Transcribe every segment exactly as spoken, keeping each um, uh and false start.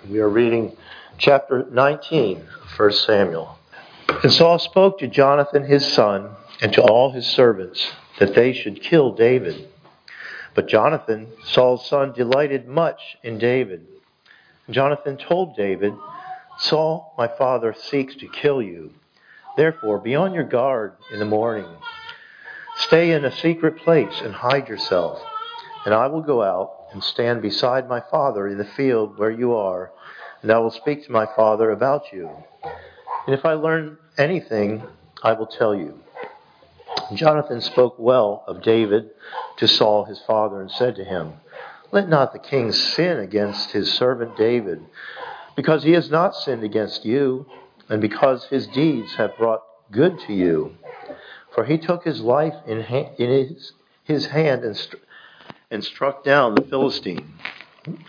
We are reading chapter nineteen of First Samuel. And Saul spoke to Jonathan his son and to all his servants that they should kill David. But Jonathan, Saul's son, delighted much in David. Jonathan told David, Saul, my father, seeks to kill you. Therefore, be on your guard in the morning. Stay in a secret place and hide yourself. And I will go out and stand beside my father in the field where you are, and I will speak to my father about you. And if I learn anything, I will tell you. Jonathan spoke well of David to Saul his father and said to him, Let not the king sin against his servant David, because he has not sinned against you, and because his deeds have brought good to you. For he took his life in, ha- in his, his hand and, st- and struck down the Philistine. Oops.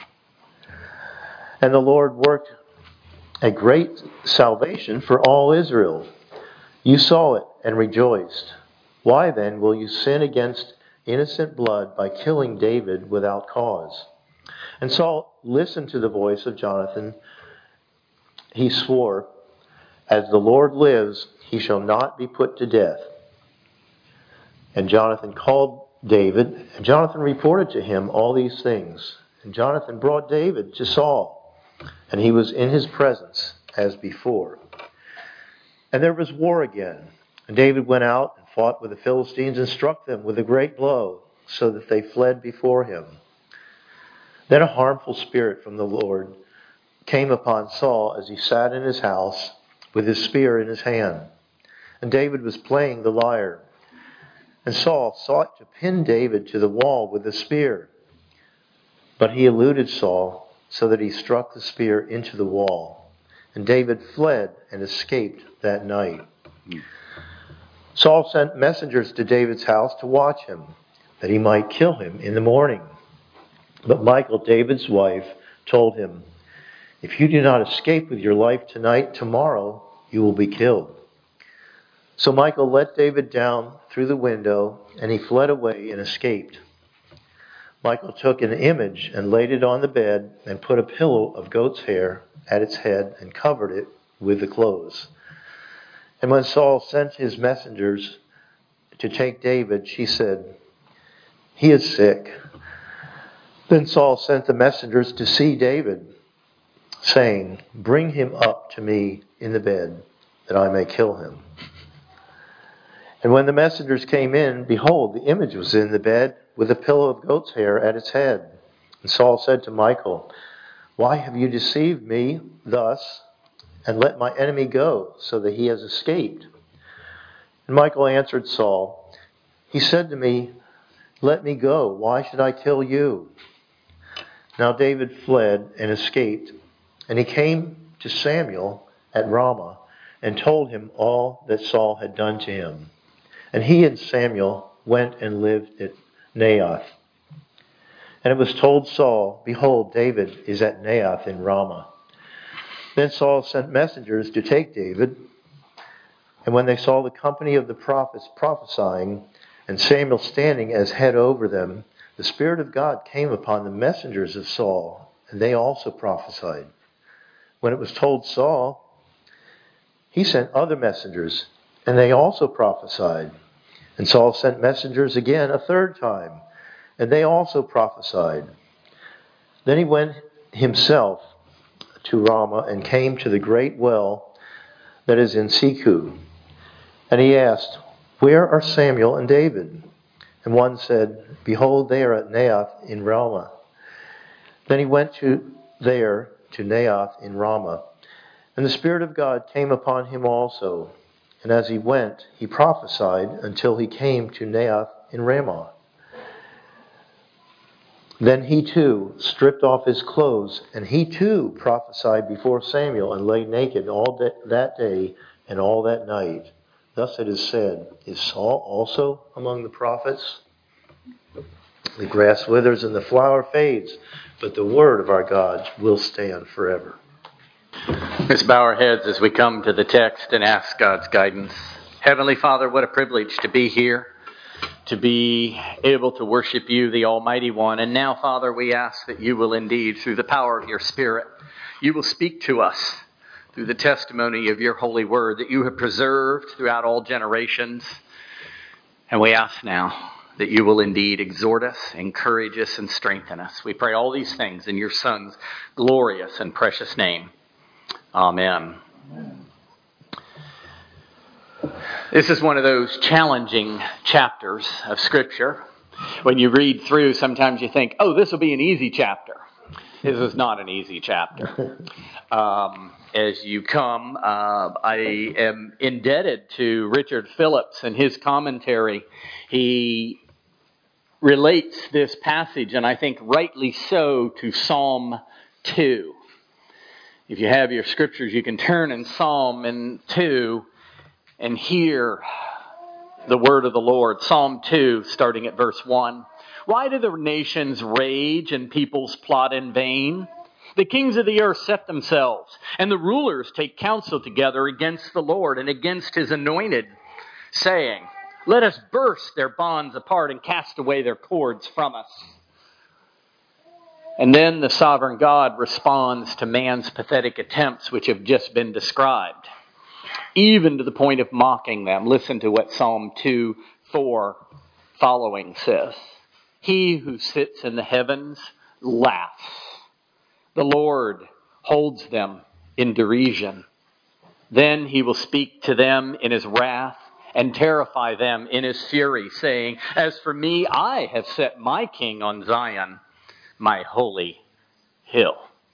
And the Lord worked a great salvation for all Israel. You saw it and rejoiced. Why then will you sin against innocent blood by killing David without cause? And Saul listened to the voice of Jonathan. He swore, As the Lord lives, he shall not be put to death. And Jonathan called David, and Jonathan reported to him all these things. And Jonathan brought David to Saul, and he was in his presence as before. And there was war again. And David went out and fought with the Philistines and struck them with a great blow, so that they fled before him. Then a harmful spirit from the Lord came upon Saul as he sat in his house with his spear in his hand. And David was playing the lyre. And Saul sought to pin David to the wall with the spear. But he eluded Saul, so that he struck the spear into the wall. And David fled and escaped that night. Saul sent messengers to David's house to watch him, that he might kill him in the morning. But Michal, David's wife, told him, If you do not escape with your life tonight, tomorrow you will be killed. So Michal let David down through the window, and he fled away and escaped. Michal took an image and laid it on the bed and put a pillow of goat's hair at its head and covered it with the clothes. And when Saul sent his messengers to take David, she said, He is sick. Then Saul sent the messengers to see David, saying, Bring him up to me in the bed, that I may kill him. And when the messengers came in, behold, the image was in the bed with a pillow of goat's hair at its head. And Saul said to Michal, Why have you deceived me thus, and let my enemy go, so that he has escaped? And Michal answered Saul, He said to me, Let me go. Why should I kill you? Now David fled and escaped, and he came to Samuel at Ramah and told him all that Saul had done to him. And he and Samuel went and lived at Naioth. And it was told Saul, Behold, David is at Naioth in Ramah. Then Saul sent messengers to take David. And when they saw the company of the prophets prophesying, and Samuel standing as head over them, the Spirit of God came upon the messengers of Saul, and they also prophesied. When it was told Saul, he sent other messengers, and they also prophesied. And Saul sent messengers again a third time, and they also prophesied. Then he went himself to Ramah and came to the great well that is in Seku. And he asked, Where are Samuel and David? And one said, Behold, they are at Naioth in Ramah. Then he went to there to Naioth in Ramah. And the Spirit of God came upon him also. And as he went, he prophesied until he came to Naioth in Ramah. Then he too stripped off his clothes, and he too prophesied before Samuel, and lay naked all that day and all that night. Thus it is said, Is Saul also among the prophets? The grass withers and the flower fades, but the word of our God will stand forever. Let's bow our heads as we come to the text and ask God's guidance. Heavenly Father, what a privilege to be here to be able to worship you, the Almighty One. And now, Father, we ask that you will indeed, through the power of your Spirit, you will speak to us through the testimony of your holy word that you have preserved throughout all generations. And we ask now that you will indeed exhort us, encourage us, and strengthen us. We pray all these things in your Son's glorious and precious name. Amen. Amen. This is one of those challenging chapters of Scripture. When you read through, sometimes you think, oh, this will be an easy chapter. This is not an easy chapter. Um, as you come, uh, I am indebted to Richard Phillips and his commentary. He relates this passage, and I think rightly so, to Psalm two. If you have your scriptures, you can turn in Psalm two and hear the word of the Lord. Psalm two, starting at verse one. Why do the nations rage and peoples plot in vain? The kings of the earth set themselves, and the rulers take counsel together against the Lord and against his anointed, saying, let us burst their bonds apart and cast away their cords from us. And then the sovereign God responds to man's pathetic attempts, which have just been described, even to the point of mocking them. Listen to what Psalm two, four following says. He who sits in the heavens laughs. The Lord holds them in derision. Then he will speak to them in his wrath and terrify them in his fury, saying, as for me, I have set my king on Zion, my holy hill.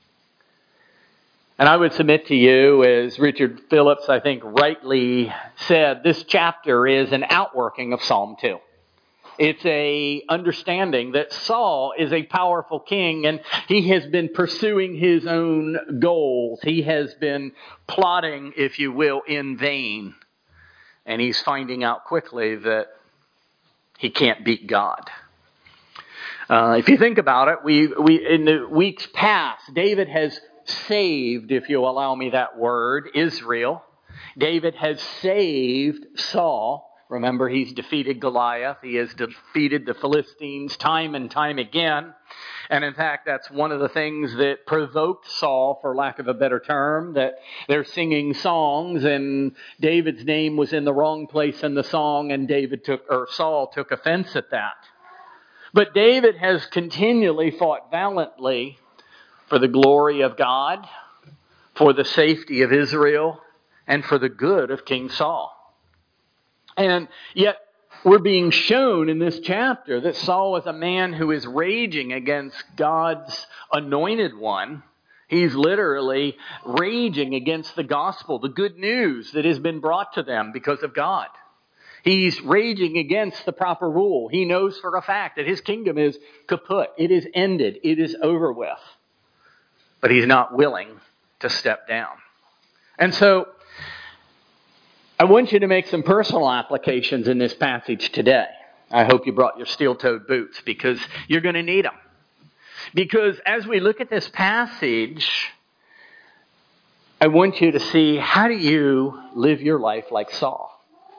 And I would submit to you, as Richard Phillips, I think, rightly said, this chapter is an outworking of Psalm two. It's a understanding that Saul is a powerful king and he has been pursuing his own goals. He has been plotting, if you will, in vain. And he's finding out quickly that he can't beat God. Uh, if you think about it, we we in the weeks past, David has saved, if you'll allow me that word, Israel. David has saved Saul. Remember, he's defeated Goliath. He has defeated the Philistines time and time again. And in fact, that's one of the things that provoked Saul, for lack of a better term, that they're singing songs and David's name was in the wrong place in the song, and David took, or Saul took offense at that. But David has continually fought valiantly for the glory of God, for the safety of Israel, and for the good of King Saul. And yet, we're being shown in this chapter that Saul is a man who is raging against God's anointed one. He's literally raging against the gospel, the good news that has been brought to them because of God. He's raging against the proper rule. He knows for a fact that his kingdom is kaput. It is ended. It is over with. But he's not willing to step down. And so, I want you to make some personal applications in this passage today. I hope you brought your steel-toed boots because you're going to need them. Because as we look at this passage, I want you to see, how do you live your life like Saul?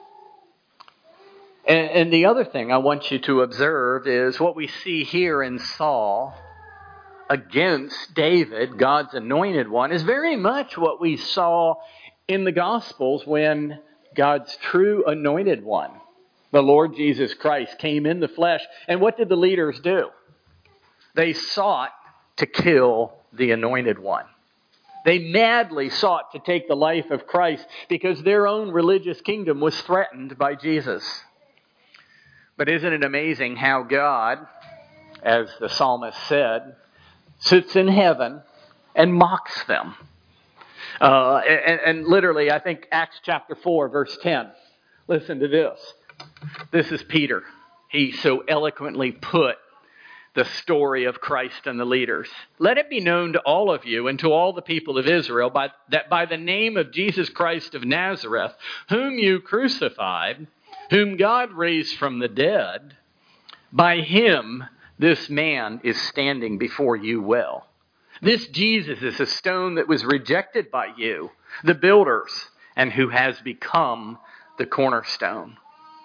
And, and the other thing I want you to observe is what we see here in Saul against David, God's anointed one, is very much what we saw in the Gospels when God's true anointed one, the Lord Jesus Christ, came in the flesh. And what did the leaders do? They sought to kill the anointed one. They madly sought to take the life of Christ because their own religious kingdom was threatened by Jesus. But isn't it amazing how God, as the psalmist said, sits in heaven and mocks them? Uh, and, and literally, I think Acts chapter four, verse ten. Listen to this. This is Peter. He so eloquently put the story of Christ and the leaders. Let it be known to all of you and to all the people of Israel by, that by the name of Jesus Christ of Nazareth, whom you crucified, whom God raised from the dead, by him this man is standing before you well. This Jesus is a stone that was rejected by you, the builders, and who has become the cornerstone.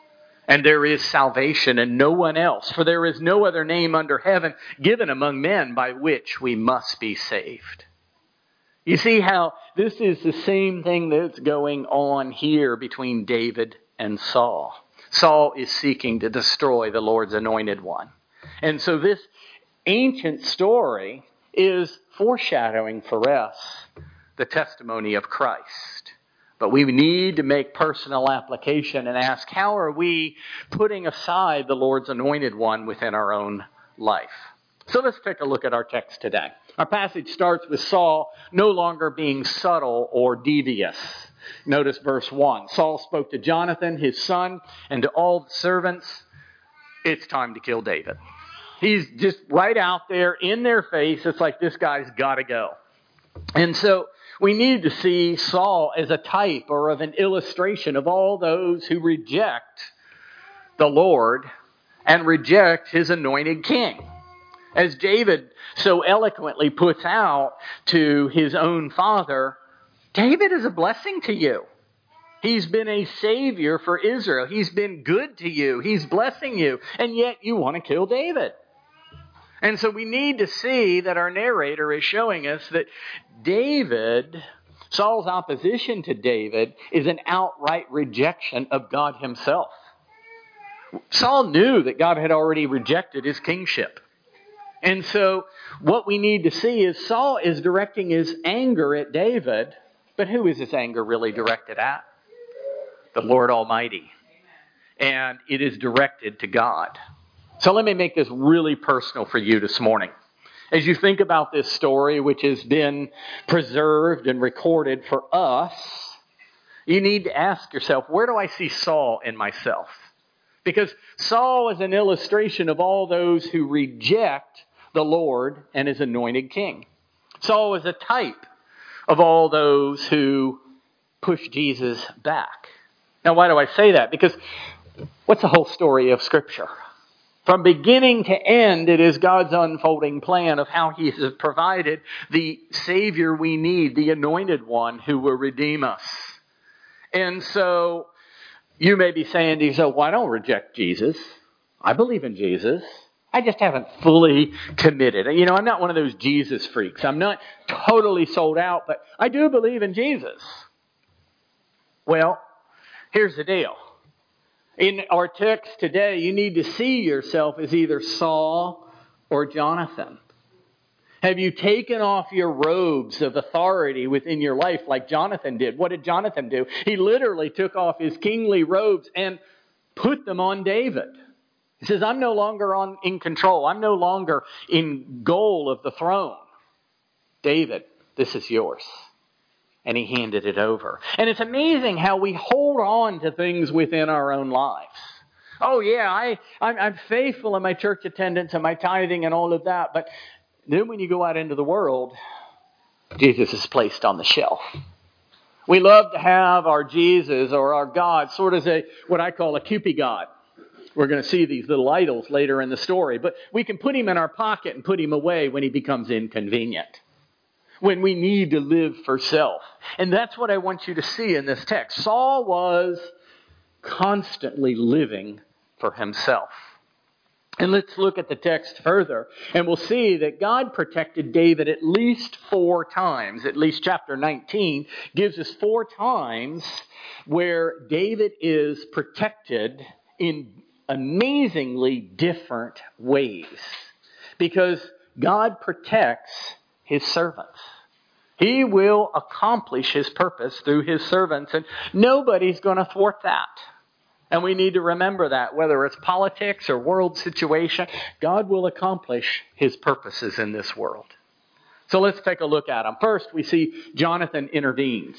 And there is salvation in no one else, for there is no other name under heaven given among men by which we must be saved. You see how this is the same thing that's going on here between David and Saul. Saul is seeking to destroy the Lord's anointed one. And so this ancient story is foreshadowing for us the testimony of Christ. But we need to make personal application and ask, how are we putting aside the Lord's anointed one within our own life? So let's take a look at our text today. Our passage starts with Saul no longer being subtle or devious. Notice verse one. Saul spoke to Jonathan, his son, and to all the servants. It's time to kill David. He's just right out there in their face. It's like, this guy's got to go. And so we need to see Saul as a type or of an illustration of all those who reject the Lord and reject his anointed king. As David so eloquently puts out to his own father, David is a blessing to you. He's been a savior for Israel. He's been good to you. He's blessing you. And yet you want to kill David. And so we need to see that our narrator is showing us that David, Saul's opposition to David, is an outright rejection of God himself. Saul knew that God had already rejected his kingship. And so what we need to see is Saul is directing his anger at David, but who is his anger really directed at? The Lord Almighty. And it is directed to God. So let me make this really personal for you this morning. As you think about this story, which has been preserved and recorded for us, you need to ask yourself, where do I see Saul in myself? Because Saul is an illustration of all those who reject the Lord and his anointed king. Saul is a type of all those who push Jesus back. Now, why do I say that? Because what's the whole story of Scripture? From beginning to end, it is God's unfolding plan of how He has provided the Savior we need, the anointed one who will redeem us. And so you may be saying to yourself, well, I don't reject Jesus. I believe in Jesus. I just haven't fully committed. You know, I'm not one of those Jesus freaks. I'm not totally sold out, but I do believe in Jesus. Well, here's the deal. In our text today, you need to see yourself as either Saul or Jonathan. Have you taken off your robes of authority within your life like Jonathan did? What did Jonathan do? He literally took off his kingly robes and put them on David. He says, I'm no longer on in control. I'm no longer in goal of the throne. David, this is yours. And he handed it over. And it's amazing how we hold on to things within our own lives. Oh yeah, I, I'm, I'm faithful in my church attendance and my tithing and all of that. But then when you go out into the world, Jesus is placed on the shelf. We love to have our Jesus or our God sort of a what I call a Cupid God. We're going to see these little idols later in the story. But we can put him in our pocket and put him away when he becomes inconvenient. When we need to live for self. And that's what I want you to see in this text. Saul was constantly living for himself. And let's look at the text further. And we'll see that God protected David at least four times. At least chapter nineteen gives us four times where David is protected in amazingly different ways. Because God protects His servants. He will accomplish His purpose through His servants, and nobody's going to thwart that. And we need to remember that, whether it's politics or world situation, God will accomplish His purposes in this world. So let's take a look at them. First, we see Jonathan intervenes.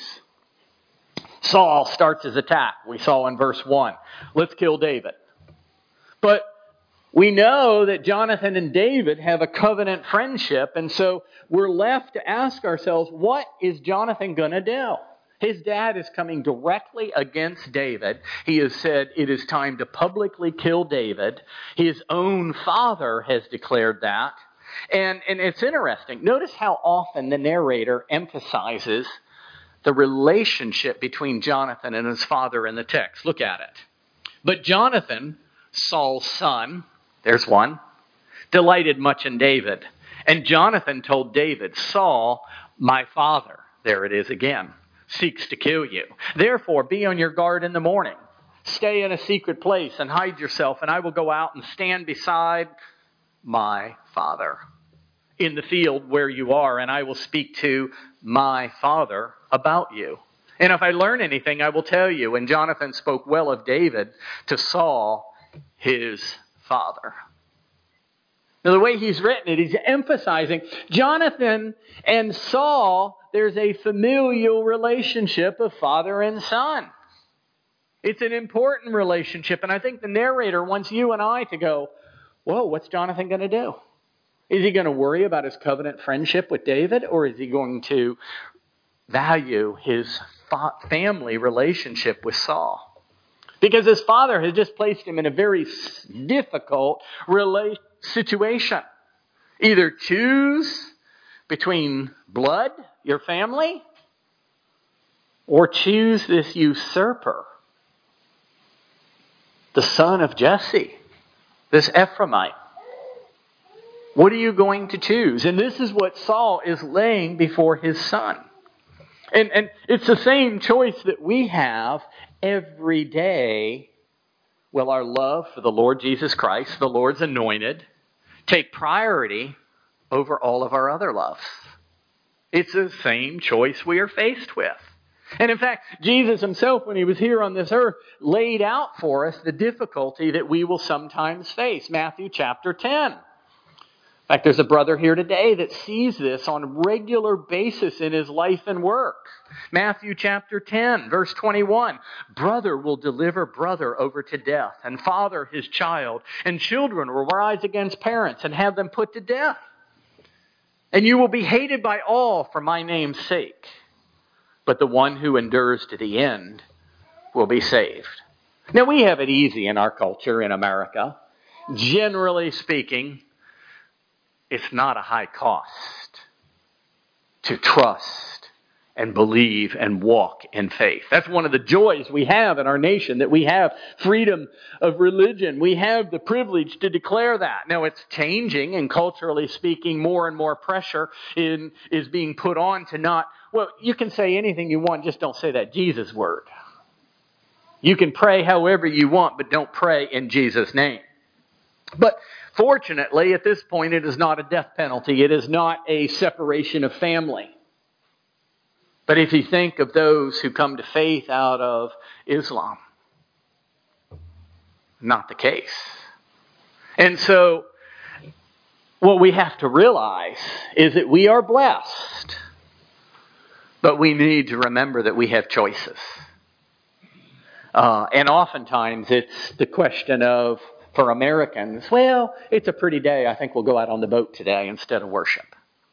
Saul starts his attack. We saw in verse one. Let's kill David. But we know that Jonathan and David have a covenant friendship, and so we're left to ask ourselves, what is Jonathan going to do? His dad is coming directly against David. He has said it is time to publicly kill David. His own father has declared that. And, and it's interesting. Notice how often the narrator emphasizes the relationship between Jonathan and his father in the text. Look at it. But Jonathan, Saul's son, there's one, delighted much in David. And Jonathan told David, Saul, my father, there it is again, seeks to kill you. Therefore, be on your guard in the morning. Stay in a secret place and hide yourself, and I will go out and stand beside my father in the field where you are, and I will speak to my father about you. And if I learn anything, I will tell you. And Jonathan spoke well of David to Saul, his father. Now, the way he's written it, he's emphasizing Jonathan and Saul, there's a familial relationship of father and son. It's an important relationship, and I think the narrator wants you and I to go, whoa, what's Jonathan going to do? Is he going to worry about his covenant friendship with David, or is he going to value his family relationship with Saul? Because his father has just placed him in a very difficult rela- situation. Either choose between blood, your family, or choose this usurper, the son of Jesse, this Ephraimite. What are you going to choose? And this is what Saul is laying before his son. And, and it's the same choice that we have every day. Will our love for the Lord Jesus Christ, the Lord's anointed, take priority over all of our other loves? It's the same choice we are faced with. And in fact, Jesus himself, when he was here on this earth, laid out for us the difficulty that we will sometimes face. Matthew chapter ten. In fact, there's a brother here today that sees this on a regular basis in his life and work. Matthew chapter ten, verse twenty-one. Brother will deliver brother over to death, and father his child, and children will rise against parents and have them put to death. And you will be hated by all for my name's sake. But the one who endures to the end will be saved. Now, we have it easy in our culture in America. Generally speaking, it's not a high cost to trust and believe and walk in faith. That's one of the joys we have in our nation, that we have freedom of religion. We have the privilege to declare that. Now, it's changing, and culturally speaking, more and more pressure in, is being put on to not, well, you can say anything you want, just don't say that Jesus word. You can pray however you want, but don't pray in Jesus' name. But fortunately, at this point, it is not a death penalty. It is not a separation of family. But if you think of those who come to faith out of Islam, not the case. And so, what we have to realize is that we are blessed, but we need to remember that we have choices. Uh, and oftentimes, it's the question of, for Americans, well, it's a pretty day. I think we'll go out on the boat today instead of worship.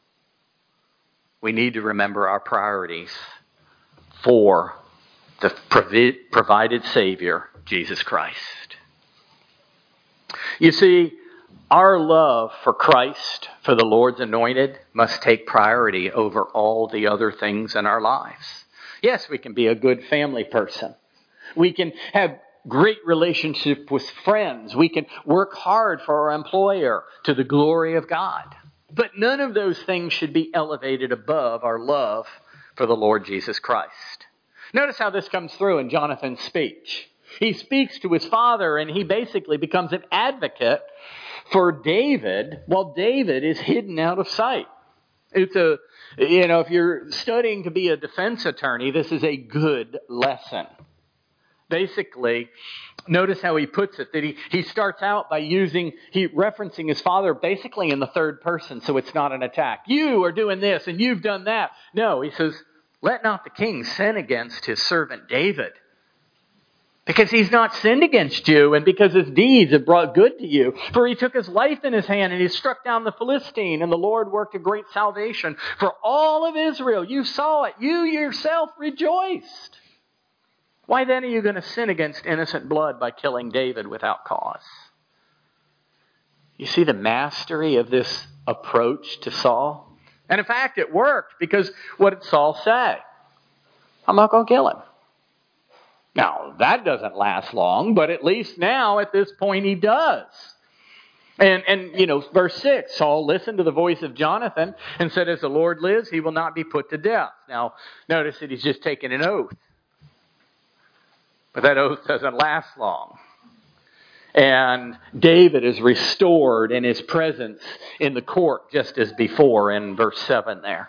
We need to remember our priorities for the provi- provided Savior, Jesus Christ. You see, our love for Christ, for the Lord's anointed, must take priority over all the other things in our lives. Yes, we can be a good family person. We can have great relationship with friends. We can work hard for our employer to the glory of God. But none of those things should be elevated above our love for the Lord Jesus Christ. Notice how this comes through in Jonathan's speech. He speaks to his father, and he basically becomes an advocate for David while David is hidden out of sight. It's a, you know, if you're studying to be a defense attorney, this is a good lesson. Basically, notice how he puts it, that he, he starts out by using, he referencing his father basically in the third person, so it's not an attack. You are doing this and you've done that. No, he says, let not the king sin against his servant David, because he's not sinned against you, and because his deeds have brought good to you. For he took his life in his hand, and he struck down the Philistine, and the Lord worked a great salvation for all of Israel. You saw it. You yourself rejoiced. Why then are you going to sin against innocent blood by killing David without cause? You see the mastery of this approach to Saul? And in fact, it worked, because what did Saul say? I'm not going to kill him. Now, that doesn't last long, but at least now at this point he does. And, and you know, verse six, Saul listened to the voice of Jonathan and said, as the Lord lives, he will not be put to death. Now, notice that he's just taken an oath. But that oath doesn't last long. And David is restored in his presence in the court just as before in verse seven there.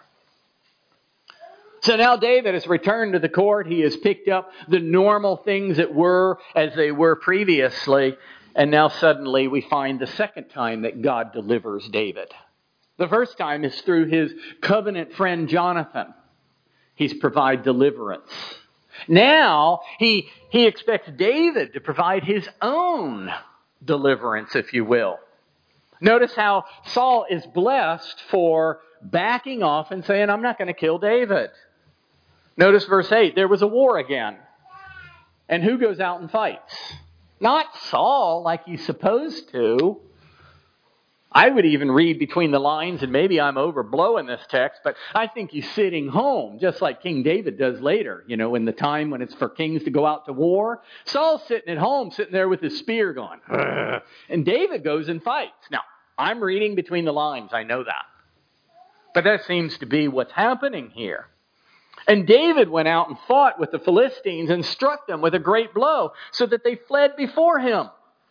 So now David has returned to the court. He has picked up the normal things that were as they were previously. And now suddenly we find the second time that God delivers David. The first time is through his covenant friend Jonathan. He's provided deliverance. Now he, he expects David to provide his own deliverance, if you will. Notice how Saul is blessed for backing off and saying, I'm not going to kill David. Notice verse eight, there was a war again. And who goes out and fights? Not Saul like he's supposed to. I would even read between the lines, and maybe I'm overblowing this text, but I think he's sitting home, just like King David does later. You know, in the time when it's for kings to go out to war. Saul's sitting at home, sitting there with his spear going, ugh. And David goes and fights. Now, I'm reading between the lines, I know that. But that seems to be what's happening here. And David went out and fought with the Philistines and struck them with a great blow so that they fled before him.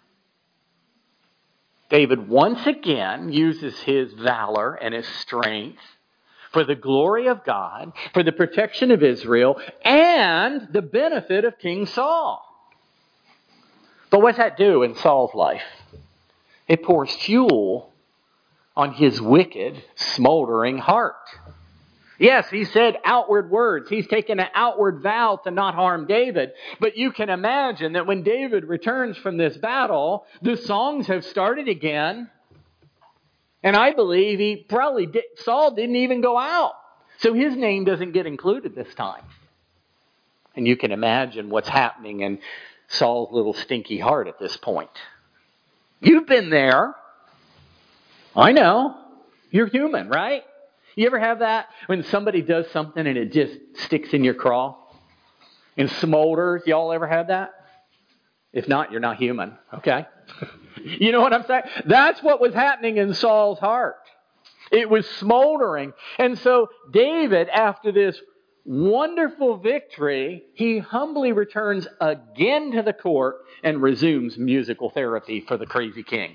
David once again uses his valor and his strength for the glory of God, for the protection of Israel, and the benefit of King Saul. But what's that do in Saul's life? It pours fuel on his wicked, smoldering heart. Yes, he said outward words. He's taken an outward vow to not harm David. But you can imagine that when David returns from this battle, the songs have started again. And I believe he probably did, Saul didn't even go out. So his name doesn't get included this time. And you can imagine what's happening in Saul's little stinky heart at this point. You've been there. I know. You're human, right? You ever have that when somebody does something and it just sticks in your craw and smolders? Y'all ever had that? If not, you're not human, okay? You know what I'm saying? That's what was happening in Saul's heart. It was smoldering. And so David, after this wonderful victory, he humbly returns again to the court and resumes musical therapy for the crazy king.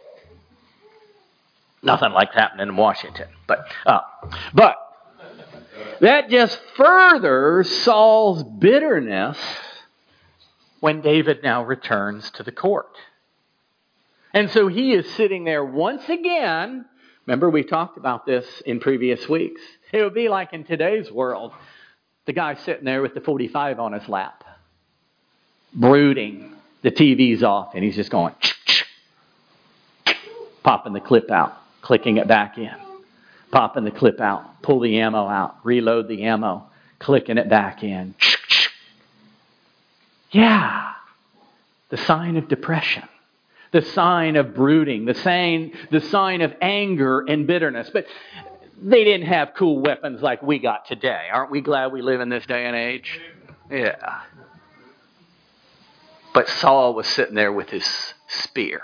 Nothing like happening in Washington. But, uh, but that just furthers Saul's bitterness when David now returns to the court. And so he is sitting there once again. Remember, we talked about this in previous weeks. It would be like in today's world, the guy sitting there with the forty-five on his lap, brooding. The T V's off, and he's just going, popping the clip out, clicking it back in, popping the clip out, pull the ammo out, reload the ammo, clicking it back in. Yeah, the sign of depression, the sign of brooding, the sign, the sign of anger and bitterness. But they didn't have cool weapons like we got today. Aren't we glad we live in this day and age? Yeah. But Saul was sitting there with his spear.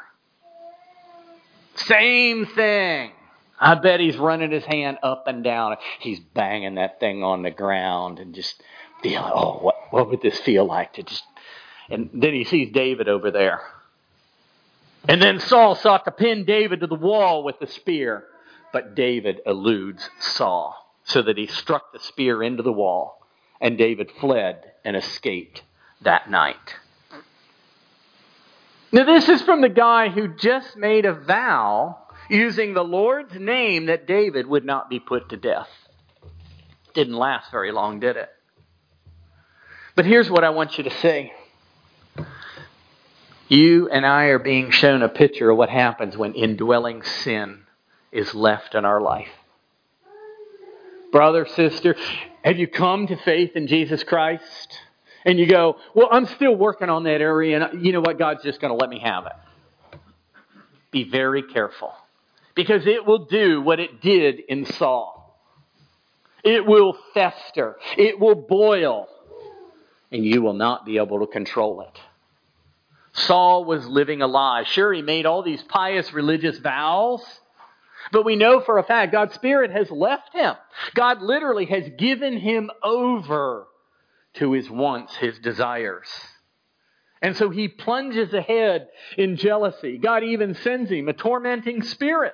Same thing. I bet he's running his hand up and down. He's banging that thing on the ground and just feeling, oh, what, what would this feel like to just... And then he sees David over there. And then Saul sought to pin David to the wall with the spear. But David eludes Saul so that he struck the spear into the wall. And David fled and escaped that night. Now this is from the guy who just made a vow using the Lord's name that David would not be put to death. Didn't last very long, did it? But here's what I want you to see. You and I are being shown a picture of what happens when indwelling sin is left in our life. Brother, sister, have you come to faith in Jesus Christ? And you go, well, I'm still working on that area, and you know what? God's just going to let me have it. Be very careful. Because it will do what it did in Saul. It will fester. It will boil. and you will not be able to control it. Saul was living a lie. Sure, he made all these pious religious vows, but we know for a fact God's Spirit has left him. God literally has given him over to his wants, his desires. And so he plunges ahead in jealousy. God even sends him a tormenting spirit.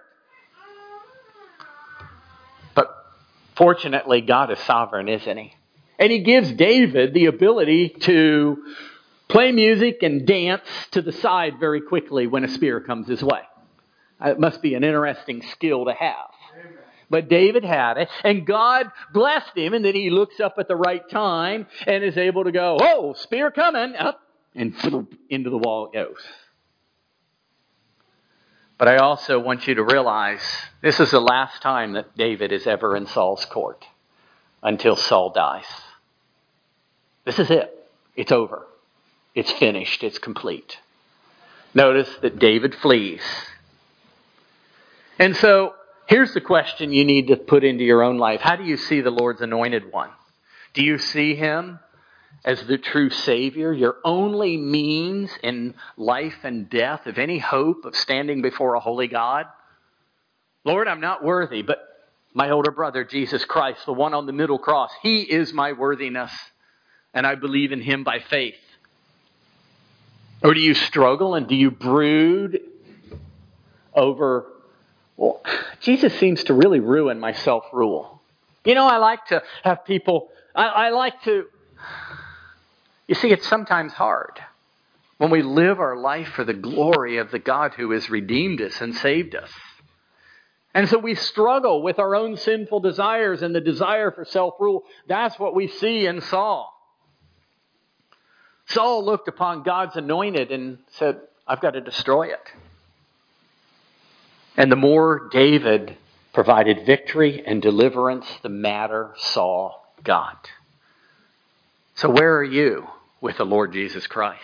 But fortunately, God is sovereign, isn't he? And he gives David the ability to play music and dance to the side very quickly when a spear comes his way. It must be an interesting skill to have. Amen. But David had it, and God blessed him, and then he looks up at the right time and is able to go, oh, spear coming, up, and into the wall it goes. But I also want you to realize this is the last time that David is ever in Saul's court until Saul dies. This is it. It's over. It's finished. It's complete. Notice that David flees. And so here's the question you need to put into your own life. How do you see the Lord's anointed one? Do you see him as the true Savior, your only means in life and death of any hope of standing before a holy God? Lord, I'm not worthy, but my older brother, Jesus Christ, the one on the middle cross, he is my worthiness, and I believe in him by faith. Or do you struggle and do you brood over, well, Jesus seems to really ruin my self-rule. You know, I like to have people, I, I like to, you see, it's sometimes hard when we live our life for the glory of the God who has redeemed us and saved us. And so we struggle with our own sinful desires and the desire for self-rule. That's what we see in Saul. Saul looked upon God's anointed and said, I've got to destroy it. And the more David provided victory and deliverance, the madder Saul got. So where are you with the Lord Jesus Christ?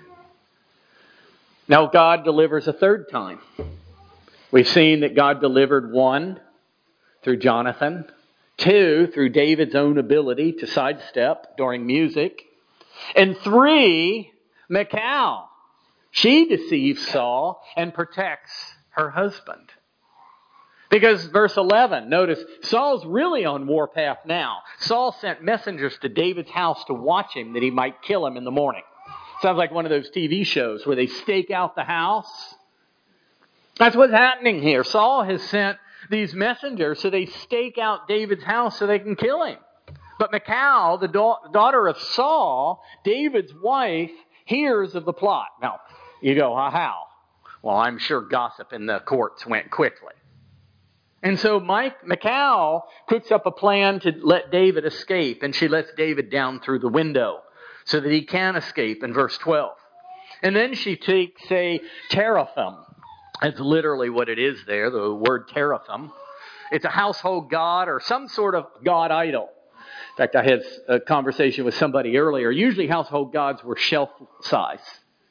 Now God delivers a third time. We've seen that God delivered one through Jonathan, two through David's own ability to sidestep during music, and three, Michal. She deceives Saul and protects her husband. Because verse eleven, notice, Saul's really on warpath now. Saul sent messengers to David's house to watch him that he might kill him in the morning. Sounds like one of those T V shows where they stake out the house. That's what's happening here. Saul has sent these messengers so they stake out David's house so they can kill him. But Michal, the da- daughter of Saul, David's wife, hears of the plot. Now, you go, how? Well, I'm sure gossip in the courts went quickly. And so Mike, Michal cooks up a plan to let David escape, and she lets David down through the window so that he can escape in verse twelve. And then she takes a teraphim. That's literally what it is there, the word teraphim. It's a household god or some sort of god idol. In fact, I had a conversation with somebody earlier. Usually household gods were shelf size.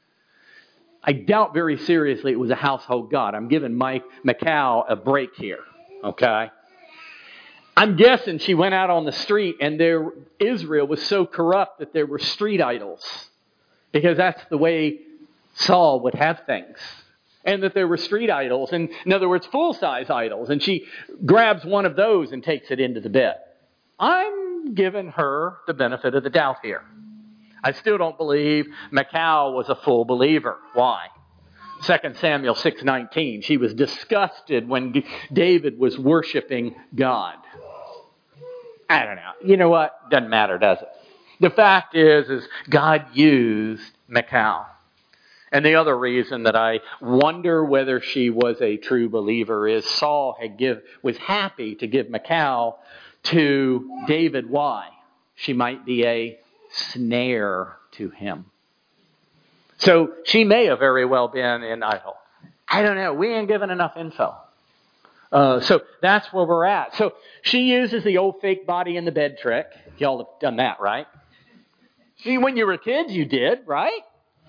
I doubt very seriously it was a household god. I'm giving Mike Michal a break here, okay? I'm guessing she went out on the street and there Israel was so corrupt that there were street idols. Because that's the way Saul would have things. And that there were street idols, and in other words, full-size idols. And she grabs one of those and takes it into the bed. I'm giving her the benefit of the doubt here. I still don't believe Michal was a full believer. Why? Second Samuel six nineteen. She was disgusted when David was worshiping God. I don't know. You know what? Doesn't matter, does it? The fact is, is God used Michal. And the other reason that I wonder whether she was a true believer is Saul had give, was happy to give Michal to David. Why? She might be a snare to him. So she may have very well been an idol. I don't know. We ain't given enough info. Uh, so that's where we're at. So she uses the old fake body in the bed trick. Y'all have done that, right? See, when you were kids, you did, right?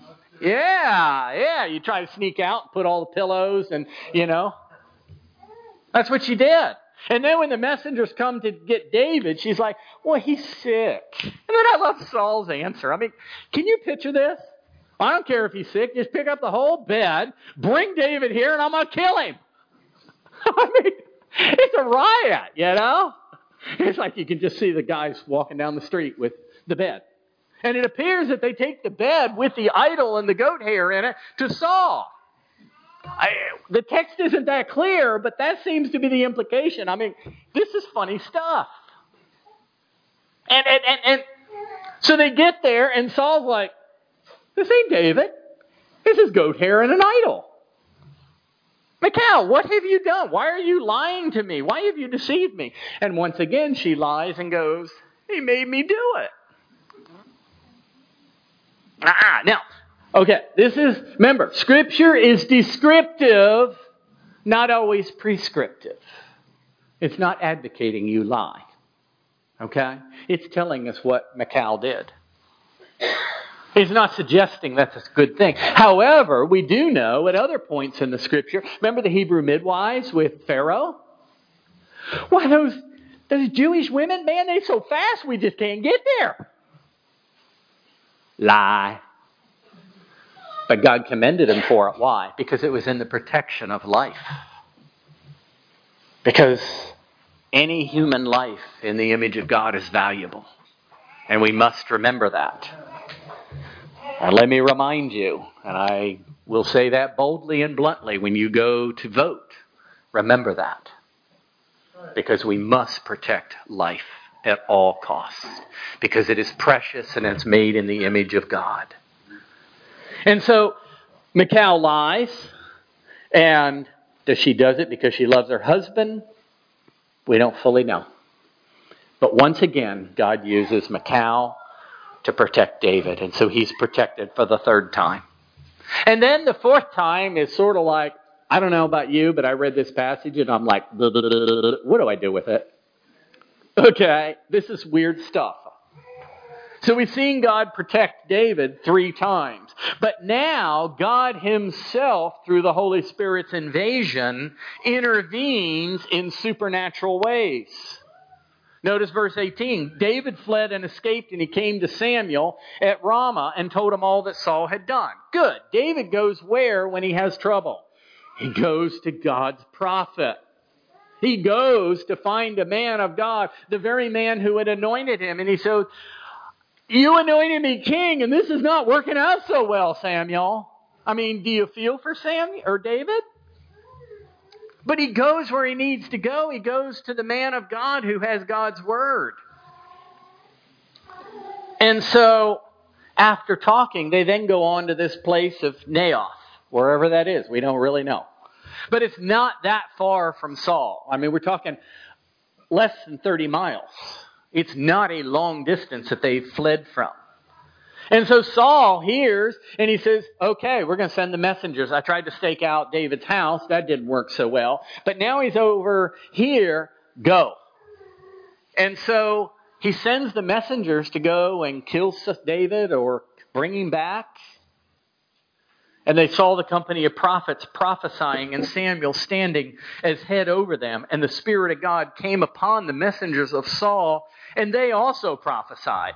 Yeah, yeah. You try to sneak out, put all the pillows and, you know. That's what she did. And then when the messengers come to get David, she's like, well, he's sick. And then I love Saul's answer. I mean, can you picture this? I don't care if he's sick. Just pick up the whole bed, bring David here, and I'm going to kill him. I mean, it's a riot, you know? It's like you can just see the guys walking down the street with the bed. And it appears that they take the bed with the idol and the goat hair in it to Saul. I, the text isn't that clear, but that seems to be the implication. I mean, this is funny stuff. And, and, and, and so they get there, and Saul's like, this ain't David. This is goat hair and an idol. Michal, what have you done? Why are you lying to me? Why have you deceived me? And once again, she lies and goes, he made me do it. Ah, now, okay, this is, remember, Scripture is descriptive, not always prescriptive. It's not advocating you lie. Okay? It's telling us what Michal did. He's not suggesting that's a good thing. However, we do know at other points in the Scripture, remember the Hebrew midwives with Pharaoh? Why, those, those Jewish women, man, they're so fast we just can't get there. Lie. But God commended him for it. Why? Because it was in the protection of life. Because any human life in the image of God is valuable. And we must remember that. And let me remind you, and I will say that boldly and bluntly, when you go to vote, remember that. Because we must protect life at all costs. Because it is precious and it's made in the image of God. And so, Michal lies. And does she does it because she loves her husband? We don't fully know. But once again, God uses Michal to protect David. And so he's protected for the third time. And then the fourth time is sort of like, I don't know about you, but I read this passage and I'm like, what do I do with it? Okay, this is weird stuff. So we've seen God protect David three times. But now God himself, through the Holy Spirit's invasion, intervenes in supernatural ways. Notice verse eighteen. David fled and escaped, and he came to Samuel at Ramah and told him all that Saul had done. Good. David goes where when he has trouble? He goes to God's prophet. He goes to find a man of God, the very man who had anointed him. And he says, you anointed me king, and this is not working out so well, Samuel. I mean, do you feel for Samuel or David? But he goes where he needs to go. He goes to the man of God who has God's word. And so, after talking, they then go on to this place of Naoth, wherever that is. We don't really know. But it's not that far from Saul. I mean, we're talking less than thirty miles. It's not a long distance that they fled from. And so Saul hears, and he says, okay, we're going to send the messengers. I tried to stake out David's house. That didn't work so well. But now he's over here. Go. And so he sends the messengers to go and kill David or bring him back. And they saw the company of prophets prophesying and Samuel standing as head over them. And the Spirit of God came upon the messengers of Saul, and they also prophesied.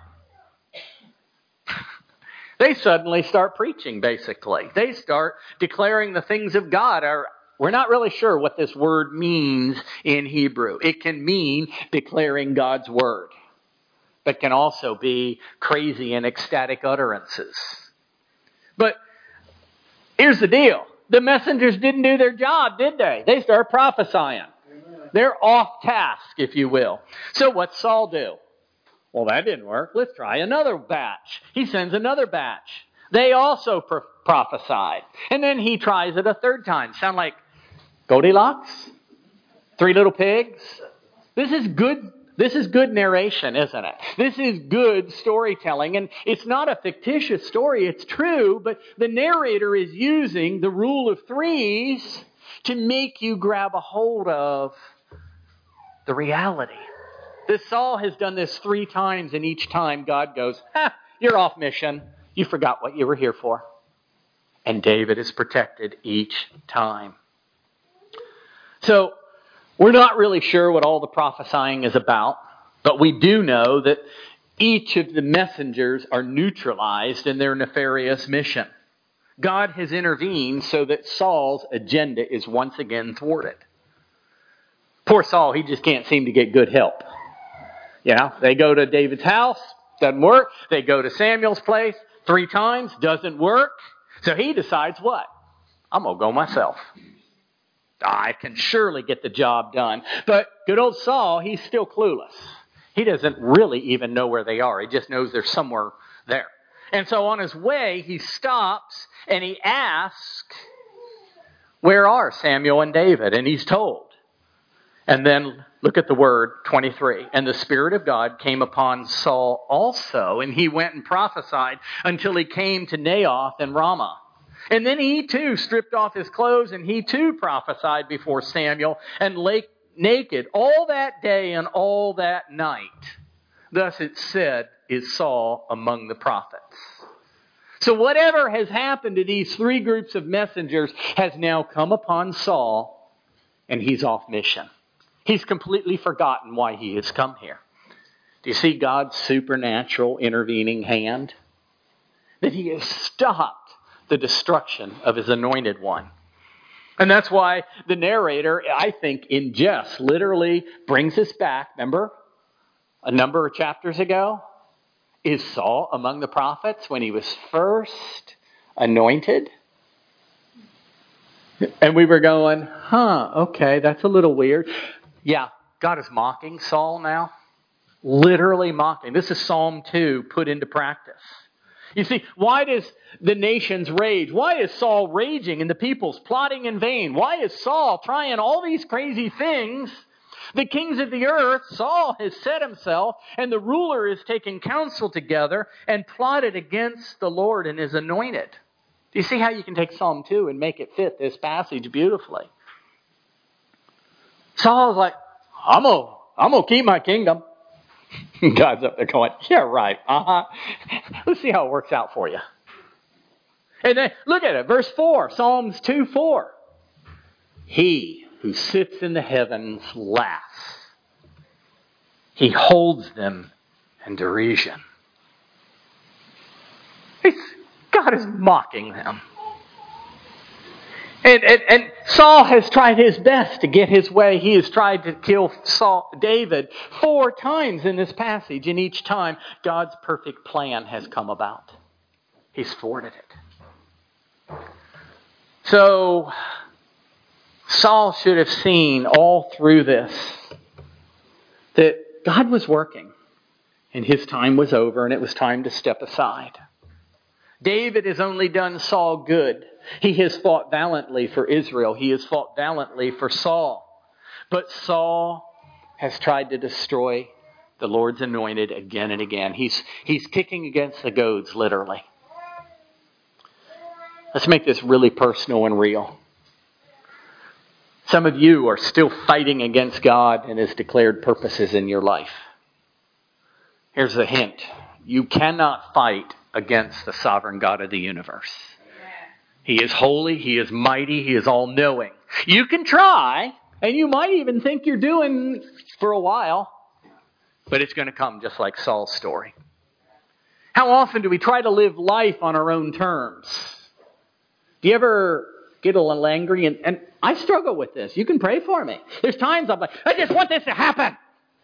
They suddenly start preaching, basically. They start declaring the things of God. We're not really sure what this word means in Hebrew. It can mean declaring God's word, but can also be crazy and ecstatic utterances. But here's the deal. The messengers didn't do their job, did they? They start prophesying. Amen. They're off task, if you will. So what's Saul do? Well, that didn't work. Let's try another batch. He sends another batch. They also pro- prophesied. And then he tries it a third time. Sound like Goldilocks? Three Little Pigs? This is good. This is good narration, isn't it? This is good storytelling. And it's not a fictitious story. It's true. But the narrator is using the rule of threes to make you grab a hold of the reality. This Saul has done this three times, and each time God goes, ha, you're off mission. You forgot what you were here for. And David is protected each time. So We're not really sure what all the prophesying is about, but we do know that each of the messengers are neutralized in their nefarious mission. God has intervened so that Saul's agenda is once again thwarted. Poor Saul, he just can't seem to get good help. You know, they go to David's house, doesn't work. They go to Samuel's place three times, doesn't work. So he decides what? I'm going to go myself. I can surely get the job done. But good old Saul, he's still clueless. He doesn't really even know where they are. He just knows they're somewhere there. And so on his way, he stops and he asks, where are Samuel and David? And he's told. And then look at the word twenty-three. And the Spirit of God came upon Saul also, and he went and prophesied until he came to Naioth and Ramah. And then he too stripped off his clothes, and he too prophesied before Samuel, and lay naked all that day and all that night. Thus it said, is Saul among the prophets. So whatever has happened to these three groups of messengers has now come upon Saul, and he's off mission. He's completely forgotten why he has come here. Do you see God's supernatural intervening hand? That he has stopped the destruction of his anointed one. And that's why the narrator, I think, in jest, literally brings us back, remember, a number of chapters ago? Is Saul among the prophets when he was first anointed? And we were going, huh, okay, that's a little weird. Yeah, God is mocking Saul now. Literally mocking. This is Psalm two put into practice. You see, why does the nations rage? Why is Saul raging and the people's plotting in vain? Why is Saul trying all these crazy things? The kings of the earth, Saul has set himself, and the ruler is taking counsel together and plotted against the Lord and his anointed. Do you see how you can take Psalm two and make it fit this passage beautifully? Saul's like, I'm going I'm to keep my kingdom. God's up there going, yeah, right. Uh-huh. Let's see how it works out for you. And then look at it. Verse four, Psalms two four. He who sits in the heavens laughs. He holds them in derision. He's, God is mocking them. And, and, and Saul has tried his best to get his way. He has tried to kill Saul, David four times in this passage. And each time, God's perfect plan has come about. He's thwarted it. So, Saul should have seen all through this that God was working. And his time was over, and it was time to step aside. David has only done Saul good. He has fought valiantly for Israel. He has fought valiantly for Saul. But Saul has tried to destroy the Lord's anointed again and again. He's, he's kicking against the goads, literally. Let's make this really personal and real. Some of you are still fighting against God and His declared purposes in your life. Here's a hint. You cannot fight against the sovereign God of the universe. He is holy, He is mighty, He is all-knowing. You can try, and you might even think you're doing for a while, but it's going to come just like Saul's story. How often do we try to live life on our own terms? Do you ever get a little angry? And, and I struggle with this. You can pray for me. There's times I'm like, I just want this to happen.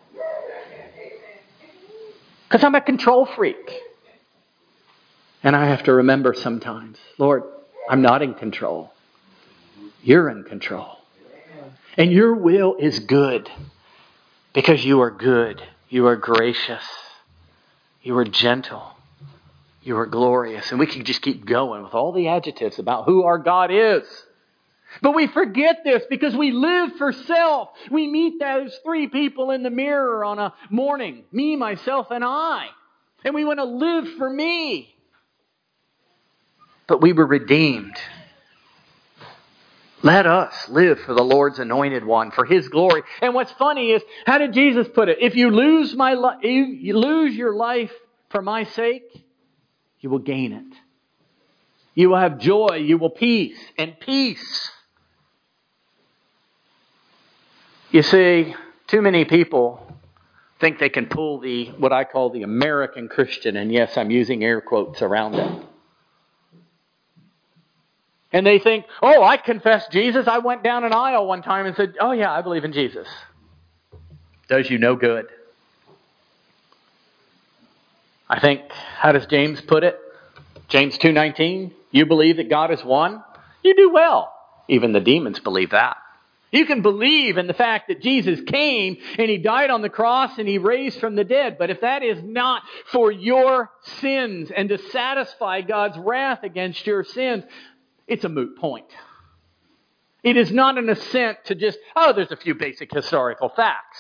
Because I'm a control freak. And I have to remember sometimes, Lord, I'm not in control. You're in control. And your will is good. Because you are good. You are gracious. You are gentle. You are glorious. And we can just keep going with all the adjectives about who our God is. But we forget this because we live for self. We meet those three people in the mirror on a morning. Me, myself, and I. And we want to live for me. But we were redeemed. Let us live for the Lord's anointed one, for His glory. And what's funny is, how did Jesus put it? If you lose my li- you, you lose your life for my sake, you will gain it. You will have joy. You will peace and peace. You see, too many people think they can pull the what I call the American Christian, and yes, I'm using air quotes around it. And they think, oh, I confessed Jesus. I went down an aisle one time and said, oh yeah, I believe in Jesus. Does you no good. I think, how does James put it? James two nineteen, you believe that God is one? You do well. Even the demons believe that. You can believe in the fact that Jesus came and He died on the cross and He raised from the dead. But if that is not for your sins and to satisfy God's wrath against your sins, it's a moot point. It is not an assent to just, oh, there's a few basic historical facts.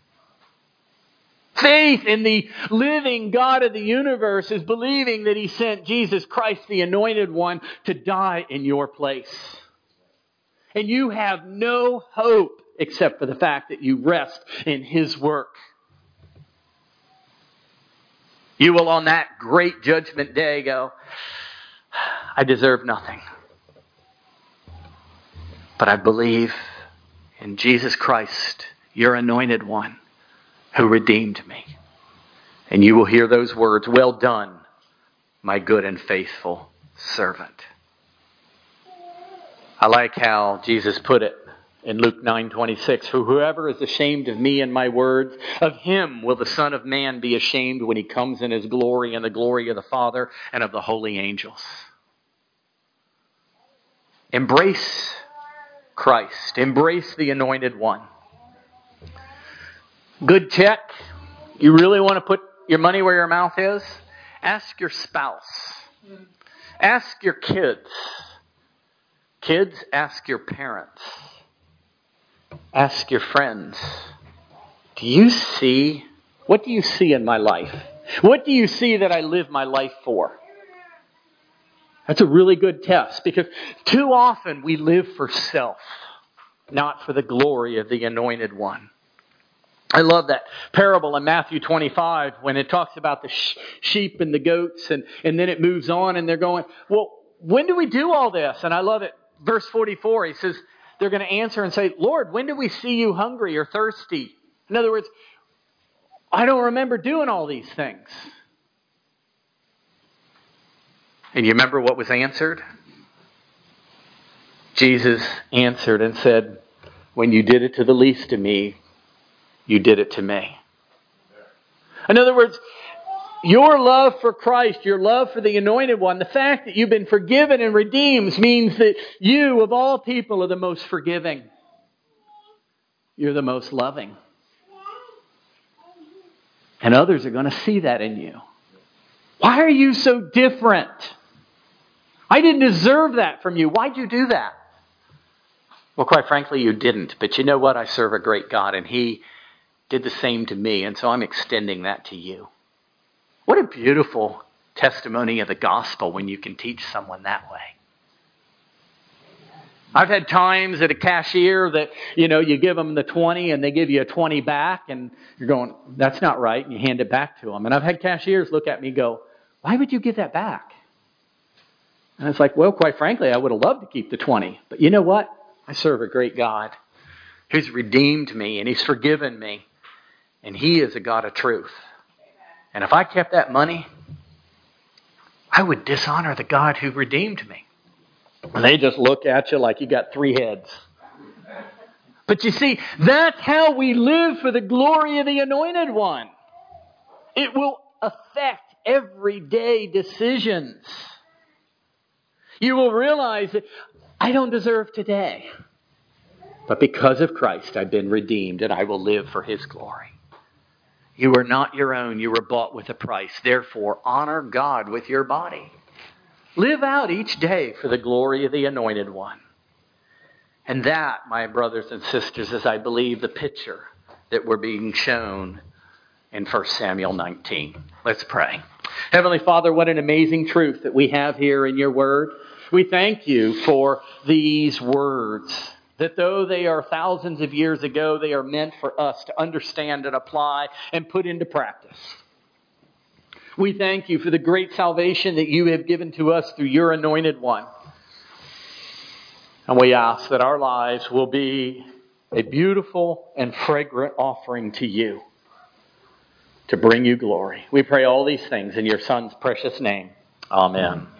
Faith in the living God of the universe is believing that He sent Jesus Christ, the Anointed One, to die in your place. And you have no hope except for the fact that you rest in His work. You will on that great judgment day go, I deserve nothing. But I believe in Jesus Christ, your Anointed One, who redeemed me. And you will hear those words, well done, my good and faithful servant. I like how Jesus put it in Luke nine twenty-six. For whoever is ashamed of me and my words, of him will the Son of Man be ashamed when He comes in His glory and the glory of the Father and of the holy angels. Embrace Christ. Embrace the Anointed One. Good check. You really want to put your money where your mouth is? Ask your spouse. Ask your kids. Kids, ask your parents. Ask your friends. Do you see? What do you see in my life? What do you see that I live my life for? That's a really good test, because too often we live for self, not for the glory of the Anointed One. I love that parable in Matthew twenty-five when it talks about the sh- sheep and the goats, and, and then it moves on and they're going, well, when do we do all this? And I love it. Verse forty-four, he says, they're going to answer and say, Lord, when did we see you hungry or thirsty? In other words, I don't remember doing all these things. And you remember what was answered? Jesus answered and said, when you did it to the least of me, you did it to me. In other words, your love for Christ, your love for the Anointed One, the fact that you've been forgiven and redeemed means that you, of all people, are the most forgiving. You're the most loving. And others are going to see that in you. Why are you so different? I didn't deserve that from you. Why'd you do that? Well, quite frankly, you didn't. But you know what? I serve a great God, and He did the same to me, and so I'm extending that to you. What a beautiful testimony of the gospel when you can teach someone that way. I've had times at a cashier that, you know, you give them the twenty and they give you a twenty back, and you're going, that's not right, and you hand it back to them. And I've had cashiers look at me and go, why would you give that back? And it's like, well, quite frankly, I would have loved to keep the twenty. But you know what? I serve a great God who's redeemed me, and He's forgiven me. And He is a God of truth. And if I kept that money, I would dishonor the God who redeemed me. And they just look at you like you got three heads. But you see, that's how we live for the glory of the Anointed One. It will affect everyday decisions. You will realize that I don't deserve today. But because of Christ, I've been redeemed, and I will live for His glory. You are not your own. You were bought with a price. Therefore, honor God with your body. Live out each day for the glory of the Anointed One. And that, my brothers and sisters, is, I believe, the picture that we're being shown in First Samuel nineteen. Let's pray. Heavenly Father, what an amazing truth that we have here in your word. We thank you for these words, that though they are thousands of years ago, they are meant for us to understand and apply and put into practice. We thank you for the great salvation that you have given to us through your Anointed One. And we ask that our lives will be a beautiful and fragrant offering to you to bring you glory. We pray all these things in your Son's precious name. Amen.